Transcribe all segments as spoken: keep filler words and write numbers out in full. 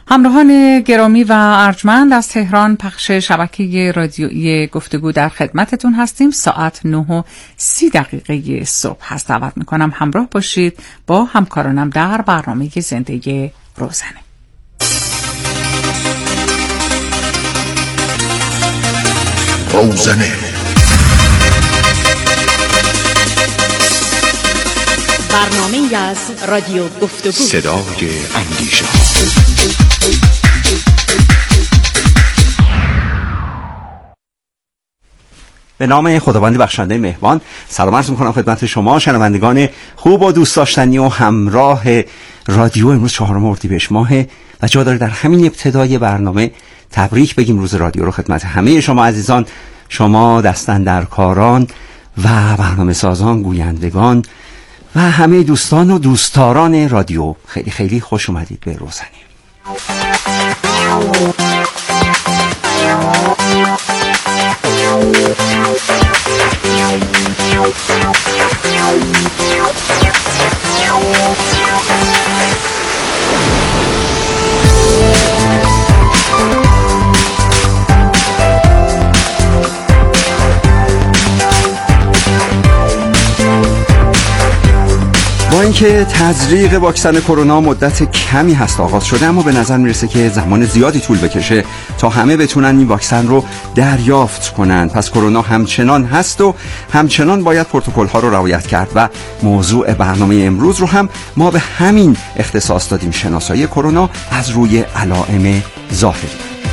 همراهان گرامی و ارجمند از تهران، پخش شبکه رادیویی گفتگو در خدمتتون هستیم. ساعت نه و سی دقیقه صبح هست. دعوت میکنم همراه باشید با همکارانم در برنامه زندگی روزانه. روزانه برنامه از رادیو گفتگو، صدای اندیشه. به نام خداوند بخشنده مهربان، سلام عرض می‌کنم خدمت شما شنوندگان خوب و دوست داشتنی و همراه رادیو. امروز چهارم اردیبهشت ماه و جا داره در همین ابتدای برنامه تبریک بگیم روز رادیو رو خدمت همه شما عزیزان، شما دستاندرکاران و برنامه سازان، گویندگان و همه دوستان و دوستداران رادیو. خیلی خیلی خوش اومدید به روزانه. با اینکه تزریق واکسن کرونا مدت کمی هست آغاز شده، اما به نظر میرسه که زمان زیادی طول بکشه تا همه بتونن این واکسن رو دریافت کنن. پس کرونا همچنان هست و همچنان باید پروتکل ها رو رعایت کرد و موضوع برنامه امروز رو هم ما به همین اختصاص دادیم: شناسایی کرونا از روی علائم ظاهری.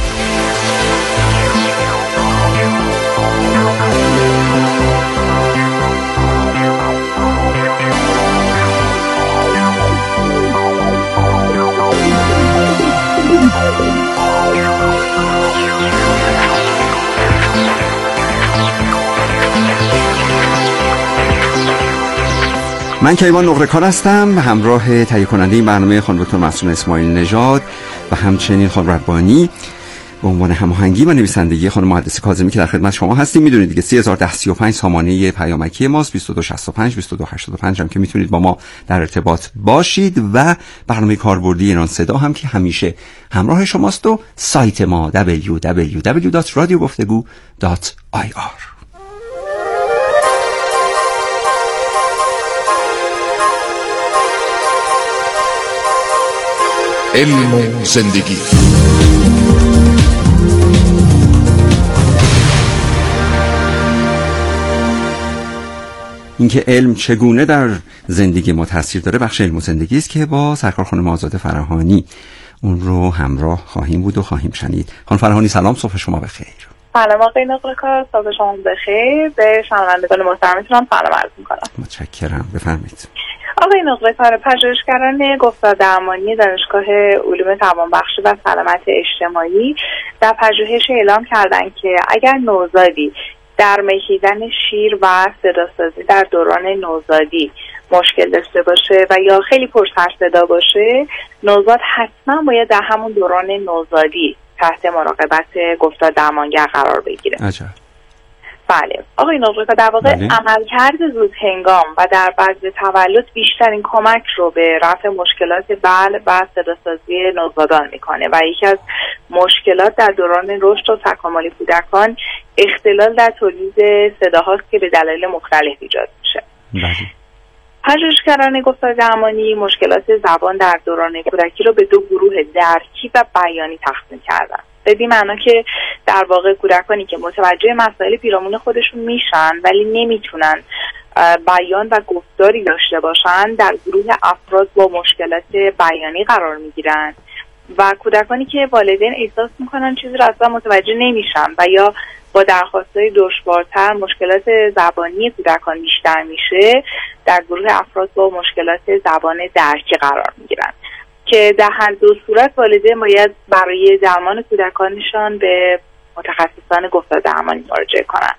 من کیوان نقره‌کار هستم، همراه تهیه کننده این برنامه خانم دکتر معصومه اسماعیل نژاد و همچنین خانم ربانی به عنوان هماهنگی و نویسندگی خانم مهندس کاظمی که در خدمت شما هستیم. میدونید دیگه سه هزار و ده سی و پنج سامانه پیامکی ماست، بیست و دو شصت و پنج بیست و دو هشتاد و پنج هم که میتونید با ما در ارتباط باشید و برنامه کاربردی ایران صدا هم که همیشه همراه شماست و سایت ما دبلیو دبلیو دبلیو دات رادیو گفتگو دات آی آر. علم و زندگی. اینکه علم چگونه در زندگی ما تاثیر داره بخش علم و زندگی است که با سرکار خانم آزاده فراهانی اون رو همراه خواهیم بود و خواهیم شنید. خانم فراهانی سلام، صبح شما بخیر. سلام آقای نقره‌کار، صبح شما بخیر. به شنوندگان محترمتون سلام عرض می‌کنم. متشکرم، بفرمایید. آقای نقره‌کار، پژوهشگران گفتار درمانی دانشگاه علوم توانبخشی و سلامت اجتماعی در پژوهش اعلام کردند که اگر نوزادی در مکیدن شیر و صداسازی در دوران نوزادی مشکل داشته باشه و یا خیلی پرسر صدا باشه، نوزاد حتما باید در همون دوران نوزادی تحت مراقبت گفتار درمانگر قرار بگیره. عجب. بله آقای نقره‌کار، در واقع بله. عملکرد زود هنگام و در بعد تولد بیشترین کمک رو به رفع مشکلات بلع و صداسازی نوزادان میکنه و یکی از مشکلات در دوران رشد و تکامل کودکان اختلال در تولید صداهاست که به دلایل مختلف ایجاد میشه. بله. پژوهشگران گفتار درمانی مشکلات زبان در دوران کودکی رو به دو گروه درکی و بیانی تقسیم کردن. بدین معنا که در واقع کودکانی که متوجه مسائل پیرامون خودشون میشن ولی نمیتونن بیان و گفتاری داشته باشن در گروه افراد با مشکلات بیانی قرار میگیرن و کودکانی که والدین احساس میکنن چیزی رو اصلا متوجه نمیشن و یا با درخواستهای دشوارتر مشکلات زبانی کودکان بیشتر میشه در گروه افراد با مشکلات زبان درکی قرار میگیرن که در هر دو صورت والدین باید برای درمان کودکانشان به متخصصان گفتار درمانی مراجعه کنند.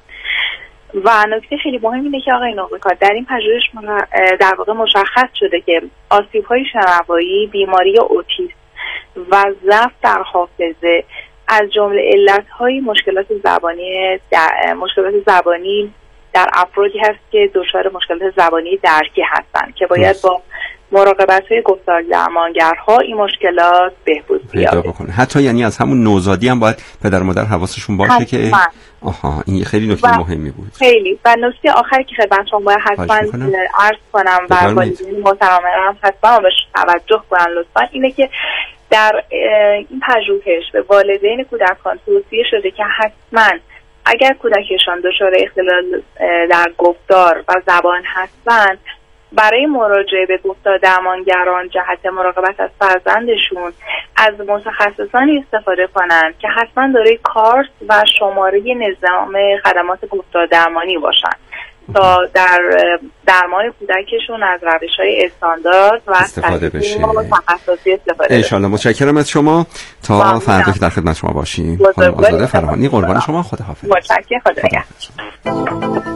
و نکته خیلی مهم اینه که آقای نقره‌کار، در این پژوهش در واقع مشخص شده که آسیب‌های شنوایی، بیماری اوتیسم و ضعف در حافظه از جمله علت‌های مشکلات زبانی در مشکلات زبانی در افرادی هست که دچار مشکلات زبانی درکی هستند که باید با مراقبت‌های گفتار درمانگرها این مشکلات بهبود پیدا بکنه. حتی یعنی از همون نوزادی هم باید پدر و مادر حواسشون باشه حتما. که آها این خیلی نکته مهمی بود. خیلی و نکته آخری که خدمتتون باید حتما عرض کنم و والدین محترمانم حتما بهش توجه کنن لطفا، اینه که در این پژوهش به والدین کودکان توصیه شده که حتما اگر کودکشان دچار اختلال در گفتار و زبان هستند برای مراجعه به گفتار درمانگران جهت مراقبت از فرزندشون از متخصصانی استفاده کنند که حتما دارای کارت و شماره نظام خدمات گفتار درمانی باشند تا در درمان کودکشون از روش‌های استاندارد و استفاده بشه. تخصصی استفاده بشه. انشالله. متشکرم از شما. تا فردا که در خدمت شما باشیم. خانم آزاده فراهانی، قربان شما. خداحافظ. متشکرم. خدا نگهدار.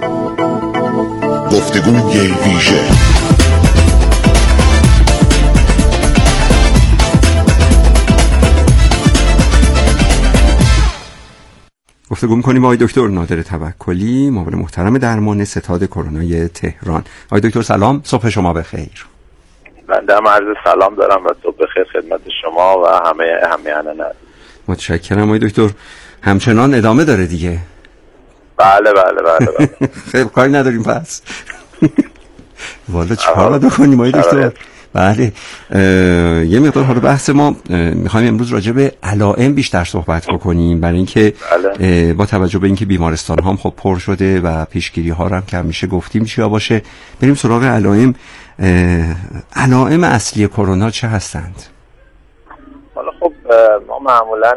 گفتگوی ویژه گفتگو می‌کنیم با آقای دکتر نادر توکلی، معاون محترم درمان ستاد کرونای تهران. آقای دکتر سلام، صبح شما بخیر. بنده هم عرض سلام دارم و صبح بخیر خدمت شما و همه همیهنان. متشکرم آقای دکتر. همچنان ادامه داره دیگه؟ بله بله بله بله. خیلی کاری نداریم پس. والا چیکار بکنیم آقای دکتر؟ بله. یه مقدار حالا بحث ما میخوایم امروز راجع به علائم بیشتر صحبت بکنیم، برای اینکه بله. با توجه به اینکه بیمارستان ها هم خب پر شده و پیشگیری ها هم که همیشه گفتیم چیا باشه، بریم سراغ علائم. علائم اصلی کرونا چه هستند؟ حالا خب ما معمولا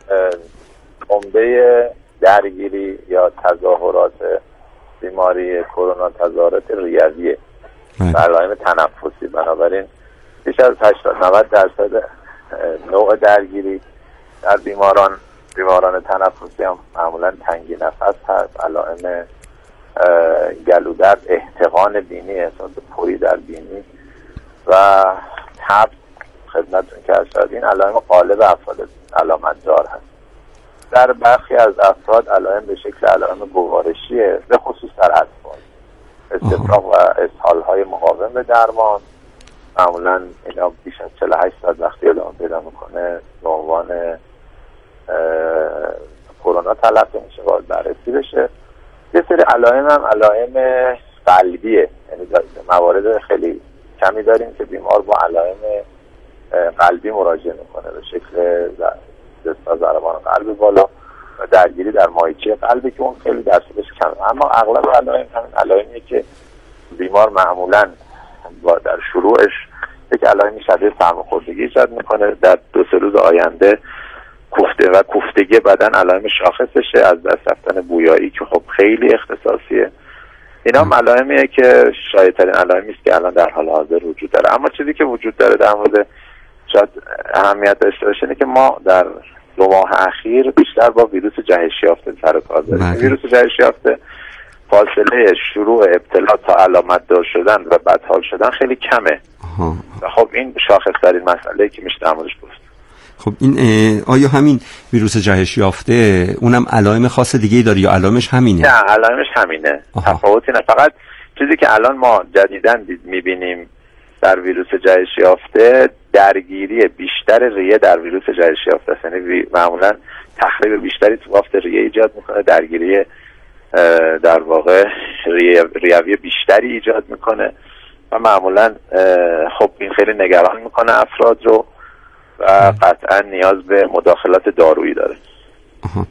عمده درگیری یا تظاهرات بیماری کرونا تظاهرات ریویه و علائم تنفسی، بنابراین بیش از هشتاد نود درصد نوع درگیری در بیماران بیماران تنفسی هم معمولا تنگی نفس هست، علائم گلودرد، احتقان بینی، احساس پوری در بینی و تب خدمتتون که شاید این علائم غالب افراد علامت دار هست. در برخی از افراد علائم به شکل علائم گوارشیه، به خصوص در اطفال، استفراغ و اسهال‌های مقاوم به درمان. معمولا اینا بیش از چهل و هشت ساعت وقتی ادامه پیدا میکنه به عنوان کرونا تلقی میشه، باید بررسی بشه. یه سری علائم هم علائم قلبیه، یعنی موارد خیلی کمی داریم که بیمار با علائم قلبی مراجعه میکنه به شکل دستگاه ضربان قلب بالا و درگیری در مایچه قلبی که اون خیلی درصدش کمه. اما اغلب علائم همین علائمیه که بیمار معمولا با در شروعش یک علائمی شبیه سرماخوردگی ایجاد میکنه، در دو سه روز آینده کوفته و کوفتگی بدن علائم شاخصشه، از دست رفتن بویایی که خب خیلی اختصاصیه. اینا هم علائمیه که شایع‌ترین علائمی است که الان در حال حاضر وجود داره. اما چیزی که وجود داره در مورد شاید اهمیت داشته باشه اینه که ما در دو ماه اخیر بیشتر با ویروس جهش یافته سر و کار داریم. ویروس جهش یافته فاصله شروع ابتلا تا علامت دار شدن و بدحال شدن خیلی کمه. و خب این شاخص ترین مسئله که میشه در موردش گفت. خب این آیا همین ویروس جهش یافته اونم علائم خاص دیگه‌ای داره یا علائمش همینه؟ نه، علائمش همینه. تفاوتی نه. فقط چیزی که الان ما جدیداً میبینیم در ویروس جهش یافته درگیری بیشتر ریه در ویروس جهش یافته است. یعنی معمولا تخریب بیشتری تو بافت ریه ایجاد میکنه، درگیری در واقع ریوی بیشتری ایجاد میکنه و معمولا خب این خیلی نگران میکنه افراد رو و قطعا نیاز به مداخلات دارویی داره. آها.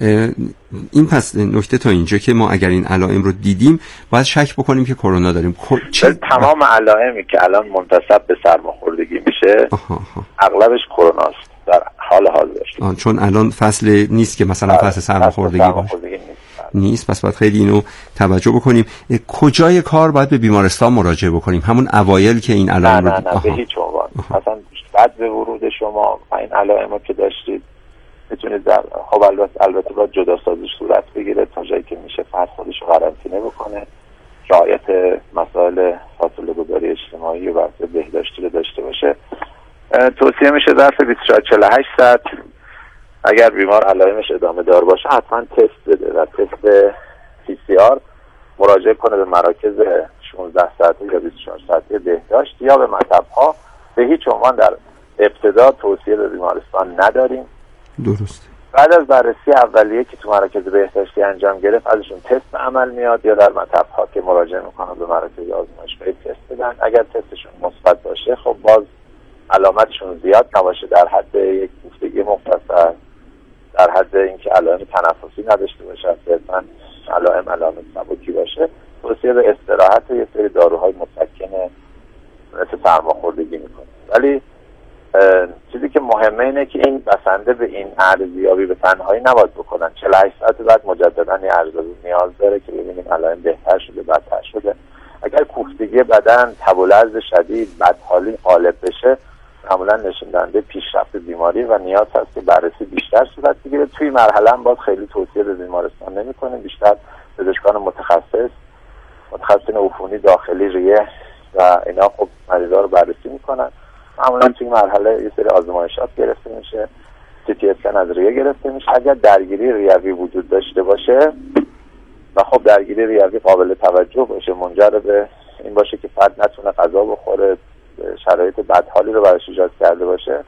این پس نکته تا اینجا که ما اگر این علائم رو دیدیم باید شک بکنیم که کرونا داریم. چه... تمام علائمی که الان منتسب به سرماخوردگی میشه آها آها. اغلبش کروناست در حال حاضر، چون الان فصل نیست که مثلا فصل سرماخوردگی باشه نیست، پس باید خیلی اینو توجه بکنیم. کجای کار باید به بیمارستان مراجعه بکنیم؟ همون اوایل که این علائم نه نه, نه به هیچ عنوان. مثلا بعد به ورود شما این علائم که داشتید میتونید در خب البته البته باید جداسازیش صورت بگیره تا جایی که میشه فرد خودش رو قرنطینه بکنه، رعایت مسائل فاصله گذاری اجتماعی و بحث بهداشتی رو داشته باشه. توصیه میشه ظرف بیست و چهار تا چهل و هشت ساعت اگر بیمار علائمش ادامه دار باشه حتما تست بده و تست پی سی آر مراجعه کنه به مراکز شانزده ساعته یا بیست و چهار ساعته بهداشت یا به مطب‌ها به هیچ عنوان در ابتدا توصیه به بیمارستان نداریم. درسته. بعد از بررسی اولیه که تو مراکز بهداشتی انجام گرفت ازشون تست عمل میاد یا در مطب‌ها که مراجعه میکنن به مراکز آزمایشگاهی تست بدن. اگر تستشون مثبت باشه خب باز علامتشون زیاد نباشه، در حد یک کوفتگی مختصر، در حد اینکه علائم تنفسی نداشته باشه، صرفاً علائم علائم سبکی باشه، توصیه به استراحت و یه سری داروهای مسکن مثل سرماخوردگی میکنه. ولی چیزی که مهمه اینه که این بسنده به این ارزیابی به تنهایی نباید بکنن. چهل و هشت ساعت بعد مجددا یه ارزیابی نیاز داره که ببینیم علائم بهتر شده بدتر شده. اگر کوفتگی بدن، تب و لرز شدید، بدحالی غالب بشه، معمولا نشون دهنده پیشرفت بیماری و نیاز هست که بررسی بیشتر صورت بگیره. توی مرحله هم باز خیلی توصیه به بیمارستان نمی‌کنیم، بیشتر پزشکان متخصص، متخصصین عفونی داخلی، ریه و اینا خب مریضا رو بررسی میکنن. معمولا توی مرحله یه سری آزمایشات گرفته میشه، سی تی اسکن از ریه گرفته میشه. اگر درگیری ریوی وجود داشته باشه و خب درگیری ریوی قابل توجه باشه، منجر به این باشه که فرد نتونه غذا بخوره، شرایط بدحالی رو براش ایجاد کرده باشه،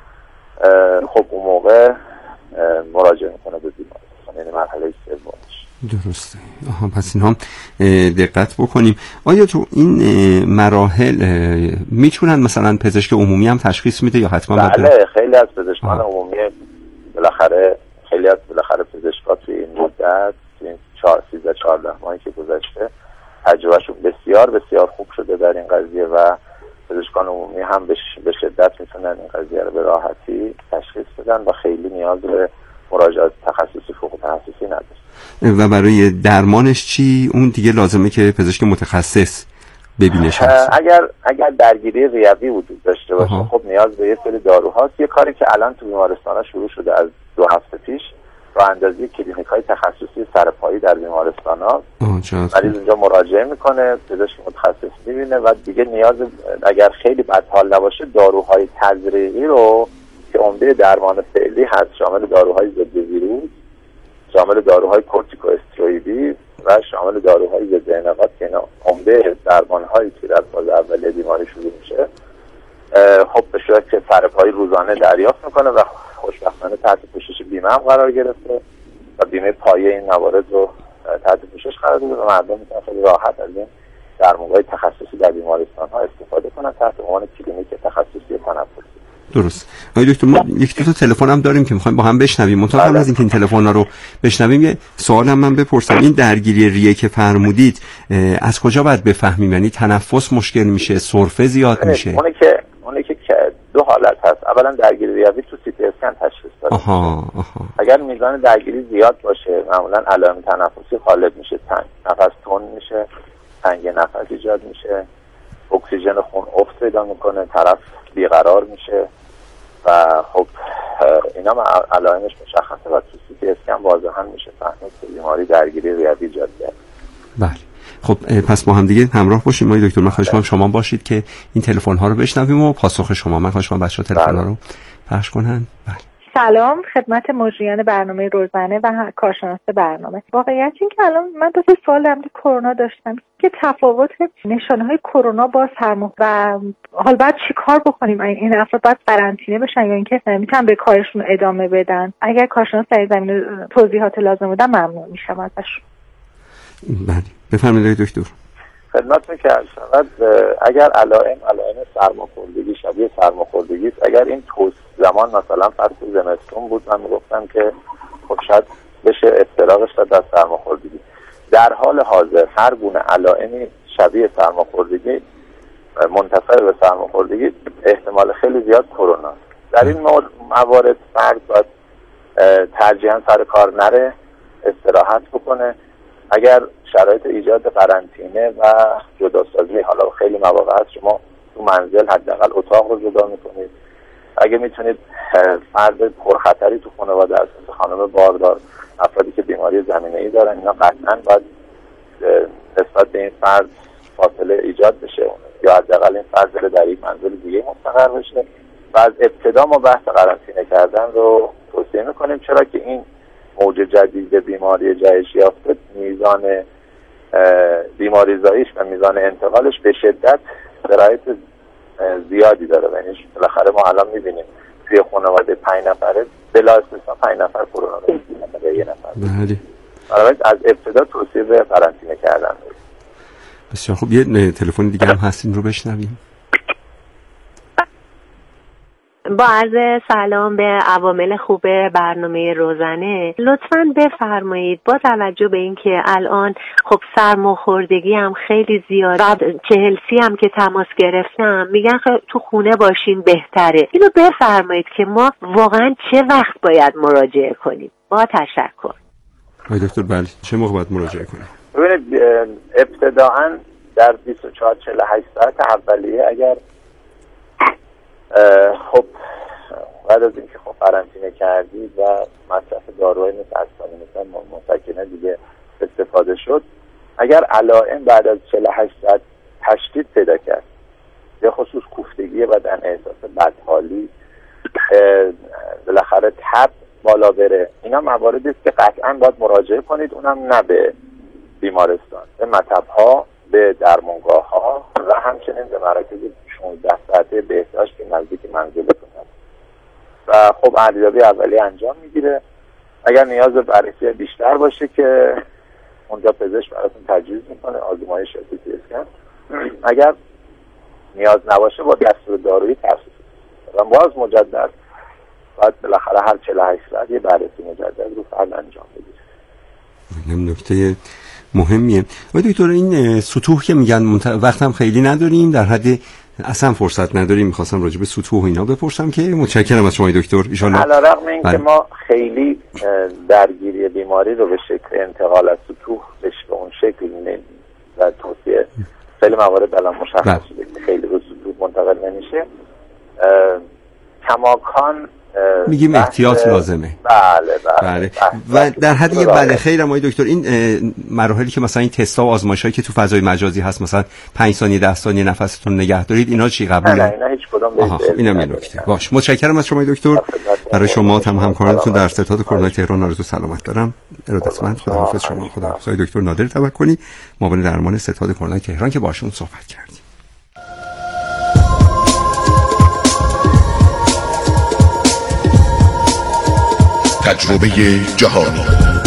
خب اون موقع مراجعه میکنه به بیمارستان، یعنی مرحله سومش. درسته. آها، پس اینا دقت بکنیم. آیا تو این مراحل میتونن مثلا پزشک عمومی هم تشخیص میده یا حتما بله باید؟ خیلی از پزشکان عمومی بالاخره خیلی از بالاخره پزشکا توی این مدت این چهار سیزده چهارده ماهی که گذشته تجربهشون بسیار بسیار خوب شده در این قضیه و پزشکان عمومی هم به شدت میتونن این قضیه رو به راحتی تشخیص بدن و خیلی نیاز به مراجعات تخصصی فوق تخصصی نداره. و برای درمانش چی؟ اون دیگه لازمه که پزشک متخصص ببینش هست. اگر اگر درگیری ریوی وجود داشته باشه آها. خب نیاز به یه سری داروهاست. یه کاری که الان تو بیمارستان‌ها شروع شده از دو هفته پیش، راه اندازی کلینیک‌های تخصصی سرپایی در بیمارستان‌ها. مریض اونجا مراجعه میکنه، پزشک متخصص میبینه و دیگه نیاز اگر خیلی بدحال نباشه داروهای تزریقی رو که عمده درمان فعلی هست، شامل داروهای ضد ویروس، شامل داروهای کورتیکواستروئیدی و شامل داروهای ضد انعقاد که اینا عمده درمان‌هایی که در فاز اولیه بیماری شروع میشه، خب به صورت که سرپایی روزانه دریافت میکنه و خوشبختانه تحت پوشش بیمه هم قرار گرفته و بیمه پایه این موارد رو تحت پوشش قرار داده و مردم میتونن خیلی راحت از این درمان‌های تخصصی در بیمارستان‌ها استفاده کنن تحت عنوان کلینیک تخصصی تنفسی. درست. آقای دکتر ما یک دو تا تلفن هم داریم که می‌خوایم با هم بشنویم. منتها قبل از اینکه این تلفن‌ها رو بشنویم یه سوال هم من بپرسم. این درگیری ریه که فرمودید از کجا باید بفهمیم؟ یعنی تنفس مشکل میشه، سرفه زیاد میشه؟ اونی که اونی که دو حالت هست. اولا درگیری ریوی تو سی تی اسکن تشخیص داده. آها آها. اگر میزان درگیری زیاد باشه معمولا علائم تنفسی غالب میشه، تنگ نفس تند میشه، تنگ نفس ایجاد میشه، اکسیژن خون افت پیدا میکنه، طرف بیقرار میشه و خب اینا علائمش مشخصه و تو سی تی اسکن واضحا میشه فهمید که بیماری درگیری ریوی ایجاد کرده. بله. خب پس با هم دیگه همراه باشیم. ما دکتر من خواهش می‌کنم شما باشید که این تلفن ها رو بشنویم و پاسخ شما. من خواهش می‌کنم بچه‌ها تلفن ها رو پخش کنن. بله. سلام خدمت مجریان برنامه روزانه و کارشناس برنامه. واقعیت این که الان من دو تا سوال در مورد کرونا داشتم که تفاوت نشانه‌های کرونا با سرما و حال بعد چیکار بکنیم؟ این افراد باید قرنطینه بشن یا اینکه میتونن به کارشون ادامه بدن؟ اگر کارشناس در زمینه توضیحات لازم بودن ممنون میشم ازش. بله بفرمایید دکتر. خدمت می‌کنم. اگر علائم علائم سرماخوردگی شبیه سرماخوردگی است، اگر این توس زمان مثلا فصل زمستون بود من میگفتم که خب شاید بشه استراحتش داد در سرماخوردگی. در حال حاضر هر گونه علائمی شبیه سرماخوردگی منتفع به سرماخوردگی احتمال خیلی زیاد کرونا است. در این موارد فرد باید ترجیحاً سر کار نره، استراحت بکنه. اگر شرایط ایجاد قرنطینه و جداسازی، حالا خیلی مواقع هست شما تو منزل حداقل اتاق رو جدا میکنید، اگه میتونید فرد پرخطری تو خانواده هست مثل خانم باردار، افرادی که بیماری زمینه‌ای دارن، اینا قطعاً باید نسبت به این فرد فاصله ایجاد بشه یا حداقل این فرد بره در یک منزل دیگه مستقر بشه. و از ابتدا ما بحث قرنطینه کردن رو توصیه میکنیم، چرا که این موج جدید بیماری جهش یافته میزان بیماریزاییش و میزان انتقالش به شدت سرایت زیادی داره. یعنی بالاخره ما الان میبینیم توی خانواده پنج نفره بلا استثنا پنج نفر کرونا داره، یه نفر. بله. البته از ابتدا توصیه به قرنطینه کردن. بسیار خوب، یه تلفن دیگه هم هست، این رو بشنویم. با عرض سلام به عوامل خوب برنامه روزانه، لطفاً بفرمایید با توجه به اینکه الان خب سرماخوردگی هم خیلی زیاد، چهل سی هم که تماس گرفتم میگن تو خونه باشین بهتره، اینو بفرمایید که ما واقعاً چه وقت باید مراجعه کنیم؟ با تشکر. آقای دکتر بله، چه موقع باید مراجعه کنیم؟ ببینید ابتداعاً در بیست و چهار چهل و هشت ساعت اولیه اگر خب بعد از اینکه خب قرنطینه کردید و مصرف داروهای مثل اسپرین مثل مسکنه دیگه استفاده شد، اگر علائم بعد از چهل و هشت ساعت تشدید پیدا کرد، به خصوص کوفتگی بدن، احساس بدحالی، بالاخره تب بالا بره، اینا مواردی است که قطعا باید مراجعه کنید، اونم نه به بیمارستان، به مطب‌ها، به درمانگاه‌ها و همچنین به مراکز شانزده ساعته بهداشت که نزدیک منزلتون هست و خب ارزیابی اولیه انجام میگیره. اگر نیاز به بررسی بیشتر باشه که اونجا پزشک براتون تجویز میکنه، آزمایش سی تی اسکن. اگر نیاز نباشه با دستور دارویی تخصصی و باز مجدد باید بالاخره هر چهل و هشت ساعت یه بررسی مجدد رو فرد انجام بگیره. این نکته مهمیه. و دکتر این سطوح که میگن منت... وقت هم خیلی نداریم، در حد اصلا فرصت نداریم، میخواستم راجع به سطوح و اینا بپرسم که متشکرم از شما دکتر. ان شاء الله علیرغم این که ما خیلی درگیری بیماری رو به شکل انتقال از سطوح به اون شکل و توصیه خیلی موارد الان مشخص شده که خیلی رو سطوح منتقل نمیشه، کماکان میگیم احتیاط لازمه. بله بله, بله. و در حد یه بله خیر هم دکتر، این مراحلی که مثلا این تستا و آزمایشایی که تو فضای مجازی هست، مثلا پنج ثانیه ده ثانیه نفستون نگه دارید، اینا چی قبوله؟ نه اینا هیچ کدوم بهش اینم یه نکته. باش، متشکرم از شما دکتر. برای شما هم همکارانتون در ستاد کرونا تهران آرزو سلامت دارم. ارادتمند. خداحافظ شما. خداحافظ دکتر نادر توکلی، معاون درمان ستاد کرونا تهران که باشون صحبت کردیم. تجربه جهانی.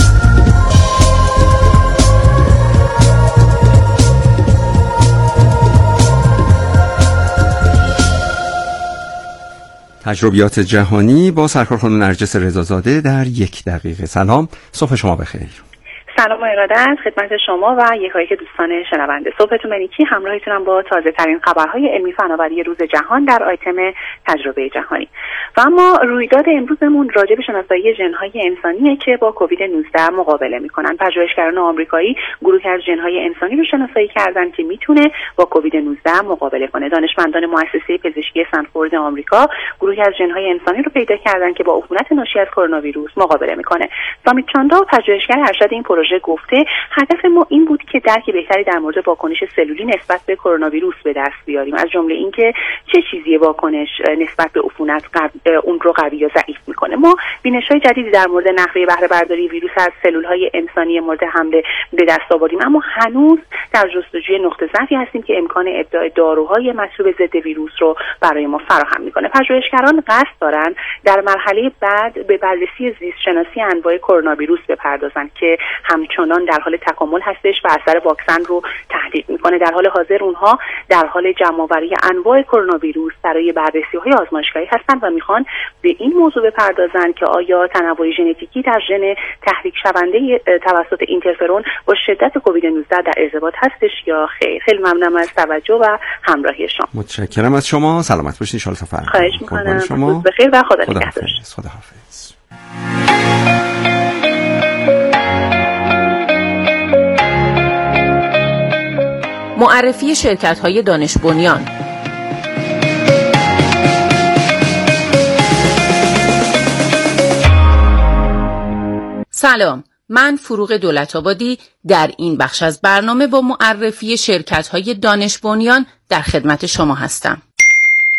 تجربیات جهانی با سرکار خانم نرجس رضازاده در یک دقیقه. سلام، صبح شما بخیر. سلام و ارادت خدمت شما و یکایک دوستان شنونده. صبحتون بنیکی، همراهتونم با تازه ترین خبرهای علمی فناوری روز جهان در آیتم تجربه جهانی. و اما رویداد امروزمون راجع به شناسایی ژن‌های انسانیه که با کووید نوزده مقابله میکنن. پژوهشگران آمریکایی گروهی از ژن‌های انسانی رو شناسایی کردن که میتونه با کووید نوزده مقابله کنه. دانشمندان مؤسسه پزشکی استنفورد آمریکا گروهی از ژن‌های انسانی رو پیدا کردن که با عفونت ناشی از کرونا ویروس مقابله میکنه. سامیت چاندا، پژوهشگر ارشد این پروژه، گفته هدف ما این بود که درک بهتری در مورد واکنش سلولی نسبت به کرونا ویروس به دست بیاریم، از جمله اینکه چه چیزی واکنش نسبت به عفونت اون رو قوی یا ضعیف میکنه. ما بینش‌های جدیدی در مورد نحوه بهره برداری ویروس از سلول‌های انسانی مورد حمله به دست آوردیم، اما هنوز در جستجوی نقطه ضعفی هستیم که امکان ابداع داروهای مطلوب ضد ویروس رو برای ما فراهم میکنه. پژوهشگران قصد دارن در مرحله بعد به بررسی زیست شناسی انواع کرونا ویروس بپردازن که همچنان در حال تکامل هستش و اثر واکسن رو تحقیق میکنه. در حال حاضر اونها در حال جمع‌آوری انواع کرونا ویروس برای بررسی‌های آزمایشگاهی هستند و میخوان به این موضوع بپردازن که آیا تنوع ژنتیکی در ژن تحریک شونده توسط اینترفرون با شدت کووید نوزده در ارتباط هستش یا خیر. خیلی ممنونم از توجه و همراهی شما. متشکرم از شما. سلامت باشین. ان شاء الله تا فردا. خواهش می‌کنم. شما بخیر و خدا نگهدار. خداحافظ. معرفی شرکت‌های دانش بنیان. سلام، من فروغ دولت‌آبادی در این بخش از برنامه با معرفی شرکت‌های دانش بنیان در خدمت شما هستم.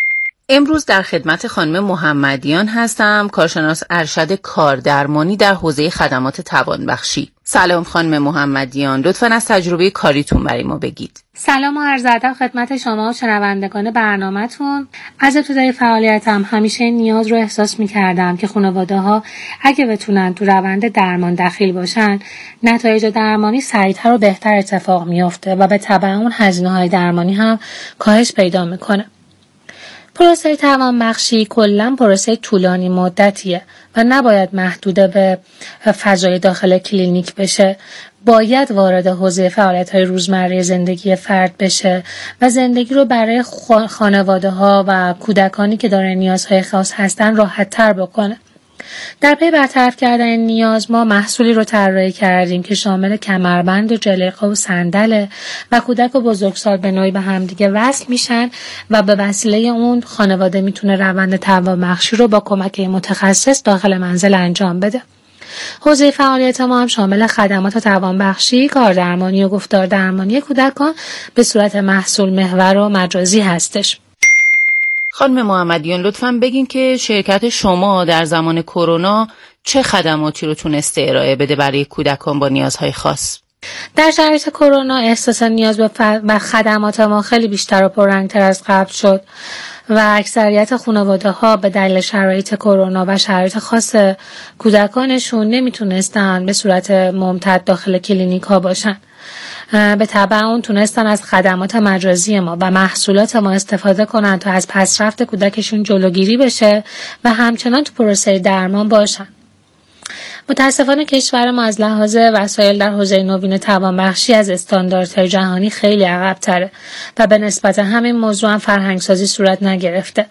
امروز در خدمت خانم محمدیان هستم، کارشناس ارشد کاردرمانی در حوزه خدمات توانبخشی. سلام خانم محمدیان، لطفاً از تجربه کاریتون برای ما بگید. سلام و عرض ادب خدمت شما و شنوندگان برنامه‌تون. از ابتدای فعالیتم همیشه این نیاز رو احساس می‌کردم که خانواده‌ها اگه بتونن تو روند درمان دخیل باشن، نتایج درمانی سریعتر و بهتر اتفاق میفته و به تبع اون هزینه‌های درمانی هم کاهش پیدا می‌کنه. پروسه توانبخشی کلاً پروسه طولانی مدتیه و نباید محدود به فضای داخل کلینیک بشه. باید وارد حوزه فعالیت‌های روزمره زندگی فرد بشه و زندگی رو برای خانواده‌ها و کودکانی که دارای نیازهای خاص هستن راحت‌تر بکنه. در پی برطرف کردن این نیاز ما محصولی رو طراحی کردیم که شامل کمربند و جلیقه و صندله و کودک و بزرگسال به نوعی به همدیگه وصل میشن و به وسیله اون خانواده میتونه روند توانبخشی رو با کمک متخصص داخل منزل انجام بده. حوزه فعالیت ما هم شامل خدمات توانبخشی، کاردرمانی و گفتار درمانی کودکان به صورت محصول محور و مجازی هستش. خانم محمدیان لطفاً بگین که شرکت شما در زمان کرونا چه خدماتی رو تونسته ارائه بده برای کودکان با نیازهای خاص؟ در شرایط کرونا احساس نیاز به, ف... به خدمات ما خیلی بیشتر و پررنگتر از قبل شد و اکثریت خانواده‌ها به دلیل شرایط کرونا و شرایط خاص کودکانشون نمیتونستن به صورت ممتد داخل کلینیک ها باشن. به تبع اون تونستن از خدمات مجازی ما و محصولات ما استفاده کنن تا از پسرفت کودکشون جلوگیری بشه و همچنان تو پروسه درمان باشن. متاسفانه کشور ما از لحاظ وسایل در حوزه نوین توانبخشی از استانداردهای جهانی خیلی عقب تره و به نسبت همین موضوع هم فرهنگسازی صورت نگرفته.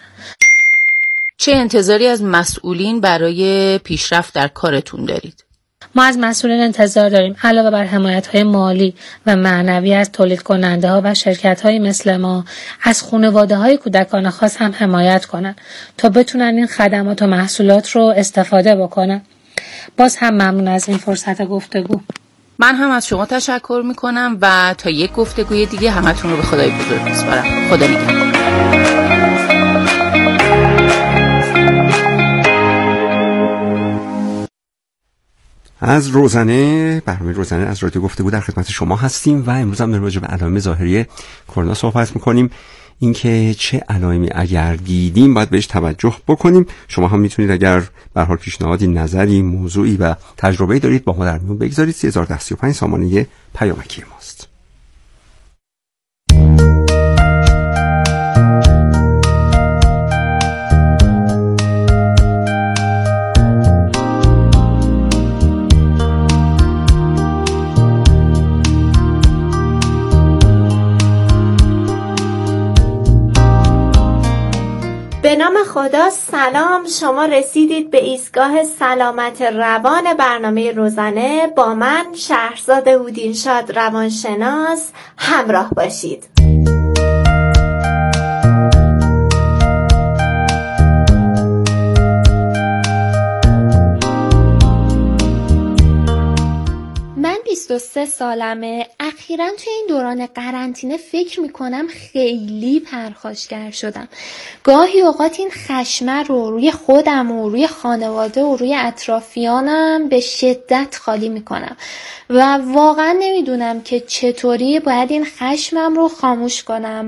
چه انتظاری از مسئولین برای پیشرفت در کارتون دارید؟ ما از مسئولین انتظار داریم علاوه بر حمایت‌های مالی و معنوی از تولید کننده ها و شرکت‌هایی مثل ما، از خانواده‌های کودکان خاص هم حمایت کنن تا بتونن این خدمات و محصولات رو استفاده بکنن. باز هم ممنون از این فرصت گفتگو. من هم از شما تشکر میکنم و تا یک گفتگوی دیگه همتون رو به خدای بزرگ میسپارم. خدا نگهدار. از روزنه برنامه روزنه از رادیو گفتگو در خدمت شما هستیم و امروز هم راجع به علائم ظاهری کرونا صحبت میکنیم. اینکه چه علائمی اگر دیدیم باید بهش توجه بکنیم. شما هم میتونید اگر به هر حال پیشنهادی، نظری، موضوعی و تجربه‌ای دارید با ما در میون بگذارید. سه هزار و سی و پنج سامانه پیامکی ماست. به نام خدا. سلام، شما رسیدید به ایستگاه سلامت روان برنامه روزانه. با من شهرزاد هودینشاد روانشناس همراه باشید. بیست و سه سالمه. اخیراً توی این دوران قرنطینه فکر میکنم خیلی پرخاشگر شدم. گاهی اوقات این خشمه رو روی خودم و روی خانواده و روی اطرافیانم به شدت خالی میکنم و واقعا نمیدونم که چطوری باید این خشمم رو خاموش کنم.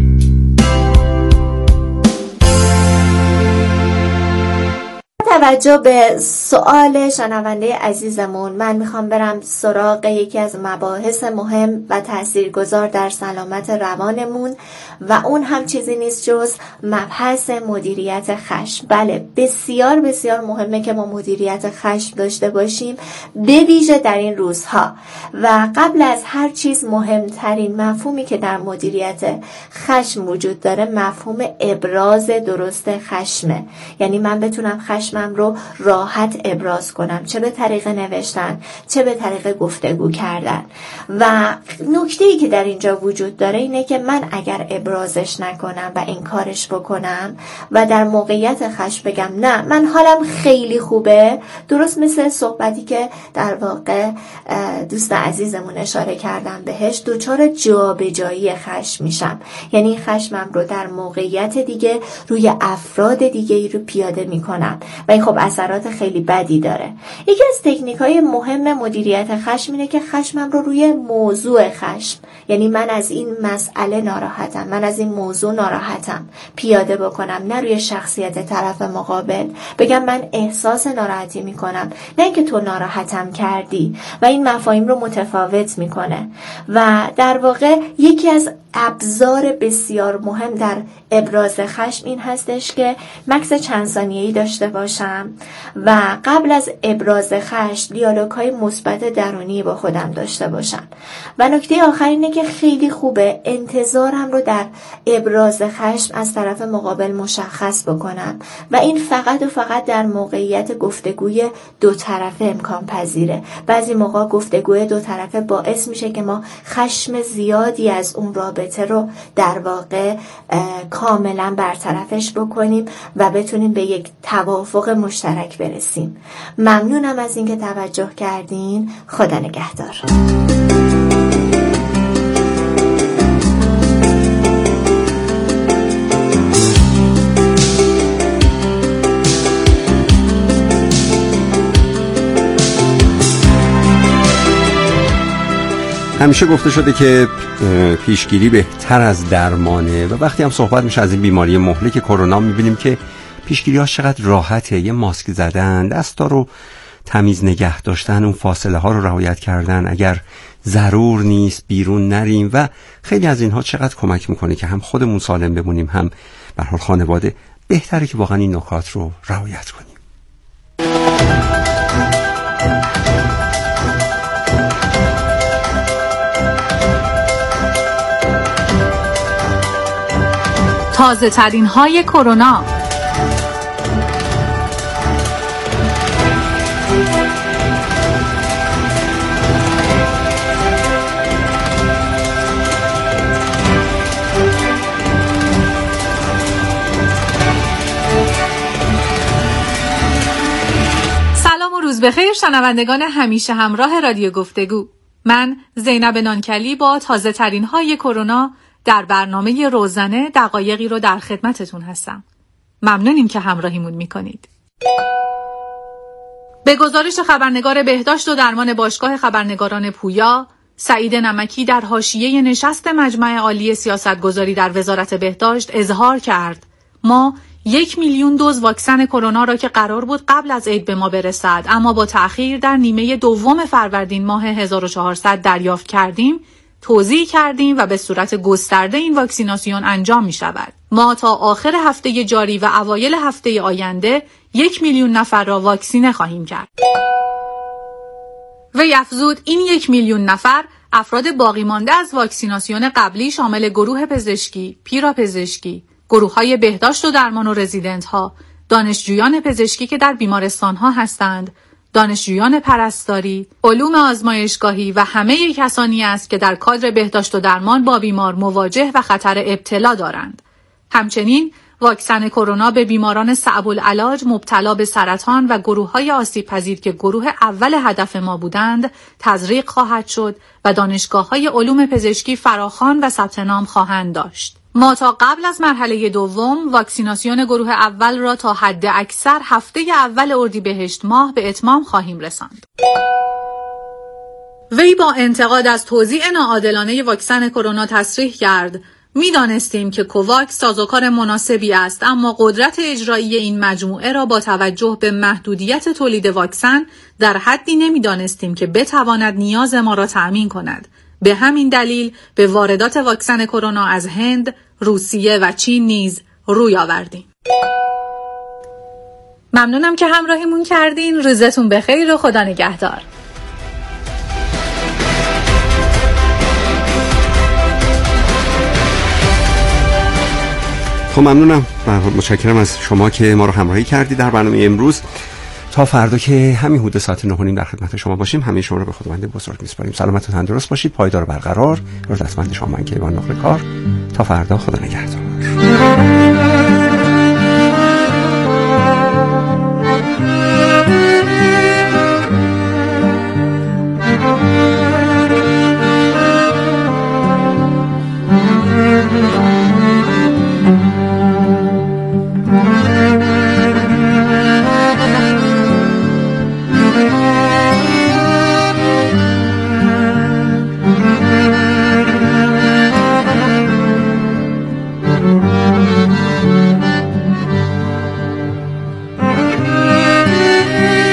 توجه به سوال شنونده عزیزمون، من میخوام برم سراغ یکی از مباحث مهم و تاثیرگذار در سلامت روانمون و اون هم چیزی نیست جز مبحث مدیریت خشم. بله، بسیار بسیار مهمه که ما مدیریت خشم داشته باشیم، به ویژه در این روزها. و قبل از هر چیز مهمترین مفهومی که در مدیریت خشم وجود داره مفهوم ابراز درست خشمه. یعنی من بتونم خشمم خشمم رو راحت ابراز کنم، چه به طریق نوشتن چه به طریق گفتگو کردن. و نکته‌ای که در اینجا وجود داره اینه که من اگر ابرازش نکنم و این کارش بکنم و در موقعیت خشم بگم نه من حالم خیلی خوبه، درست مثل صحبتی که در واقع دوست عزیزمون اشاره کردم بهش، دچار جابجایی خشم میشم. یعنی خشمم رو در موقعیت دیگه روی افراد دیگه ای رو پیاده میکنم و این خب اثرات خیلی بدی داره. یکی از تکنیک‌های مهم مدیریت خشم اینه که خشمم رو روی موضوع خشم، یعنی من از این مسئله ناراحتم، من از این موضوع ناراحتم، پیاده بکنم، نه روی شخصیت طرف مقابل. بگم من احساس ناراحتی میکنم، نه اینکه تو ناراحتم کردی، و این مفاهیم رو متفاوت میکنه. و در واقع یکی از ابزار بسیار مهم در ابراز خشم این هستش که مکث چند ثانیه‌ای داشته باشم و قبل از ابراز خشم دیالوگ‌های مثبت درونی با خودم داشته باشم. و نکته آخر اینه که خیلی خوبه انتظارم رو در ابراز خشم از طرف مقابل مشخص بکنم و این فقط و فقط در موقعیت گفتگوی دو طرفه امکان پذیره. بعضی موقع گفتگوی دو طرفه باعث میشه که ما خشم زیادی از اون رابطه رو در واقع کاملا برطرفش بکنیم و بتونیم به یک توافق مشترک برسیم. ممنونم از اینکه توجه کردین. خدا نگهدار. همیشه گفته شده که پیشگیری بهتر از درمانه و وقتی هم صحبت میشه از این بیماری مهلک کرونا میبینیم که پیشگیری ها چقدر راحته. یه ماسک زدن، دستا رو تمیز نگه داشتن، اون فاصله ها رو رعایت کردن، اگر ضرور نیست بیرون نریم و خیلی از اینها چقدر کمک میکنه که هم خودمون سالم بمونیم هم به هر حال خانواده. بهتره که واقعا این نکات رو رعایت کنیم. تازه ترین های کرونا. سلام و روز بخیر شنوندگان همیشه همراه رادیو گفتگو. من زینب نانکلی با تازه ترین های کرونا در برنامه روزنه دقایقی رو در خدمتتون هستم. ممنونیم که همراهیمون میکنید. به گزارش خبرنگار بهداشت و درمان باشگاه خبرنگاران پویا، سعید نمکی در حاشیه نشست مجمع عالی سیاستگذاری در وزارت بهداشت اظهار کرد ما یک میلیون دوز واکسن کرونا را که قرار بود قبل از عید به ما برسد اما با تأخیر در نیمه دوم فروردین ماه هزار و چهارصد دریافت کردیم، توضیح کردیم و به صورت گسترده این واکسیناسیون انجام می شود. ما تا آخر هفته جاری و اوایل هفته آینده یک میلیون نفر را واکسینه خواهیم کرد. و افزود این یک میلیون نفر افراد باقی مانده از واکسیناسیون قبلی شامل گروه پزشکی، پیراپزشکی، گروه‌های بهداشت و درمان و رزیدنت‌ها، دانشجویان پزشکی که در بیمارستان‌ها هستند، دانشجویان پرستاری، علوم آزمایشگاهی و همه کسانی است که در کادر بهداشت و درمان با بیمار مواجه و خطر ابتلا دارند. همچنین واکسن کرونا به بیماران صعب العلاج مبتلا به سرطان و گروه‌های آسیب‌پذیر که گروه اول هدف ما بودند تزریق خواهد شد و دانشگاه‌های علوم پزشکی فراخوان و ثبت نام خواهند داشت. ما تا قبل از مرحله دوم واکسیناسیون گروه اول را تا حد اکثر هفته اول اردیبهشت ماه به اتمام خواهیم رساند. وی با انتقاد از توزیع ناعادلانه واکسن کرونا تصریح کرد می‌دانستیم که کوواکس سازوکار مناسبی است اما قدرت اجرایی این مجموعه را با توجه به محدودیت تولید واکسن در حدی نمی‌دانستیم که بتواند نیاز ما را تأمین کند. به همین دلیل به واردات واکسن کرونا از هند، روسیه و چین نیز روی آوردیم. ممنونم که همراهیمون کردین. روزتون بخیر و خدا نگهدار. خب ممنونم، متشکرم از شما که ما رو همراهی کردی در برنامه امروز. تا فردا که همین حدود ساعت نه و نیم در خدمت شما باشیم. همه شما رو به خداوند بزرگ میسپاریم. سلامت و تندرست باشید، پایدار و برقرار. ارادتمند شما من کیوان نقره کار. تا فردا، خدا نگهدار.